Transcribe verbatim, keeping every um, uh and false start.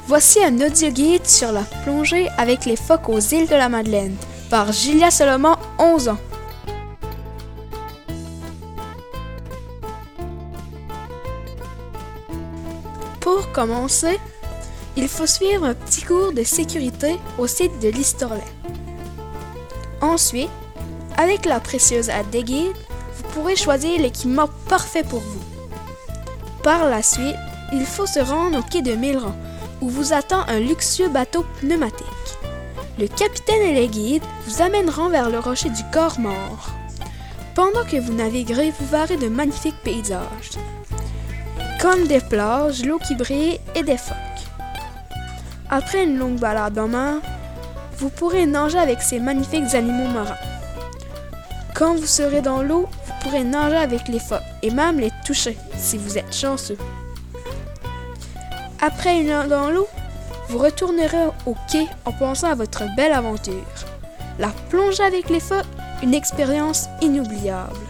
Voici un audio guide sur la plongée avec les phoques aux îles de la Madeleine par Julia Solomon, onze ans. Pour commencer, il faut suivre un petit cours de sécurité au site de l'Istorlet. Ensuite, avec la précieuse aide des guides, vous pourrez choisir l'équipement parfait pour vous. Par la suite, il faut se rendre au quai de Millerand, où vous attend un luxueux bateau pneumatique. Le capitaine et les guides vous amèneront vers le rocher du corps mort. Pendant que vous naviguerez, vous verrez de magnifiques paysages, comme des plages, l'eau qui brille et des phoques. Après une longue balade en mer, vous pourrez nager avec ces magnifiques animaux marins. Quand vous serez dans l'eau, vous pourrez nager avec les phoques et même les toucher si vous êtes chanceux. Après une heure dans l'eau, vous retournerez au quai en pensant à votre belle aventure. La plongée avec les phoques, une expérience inoubliable.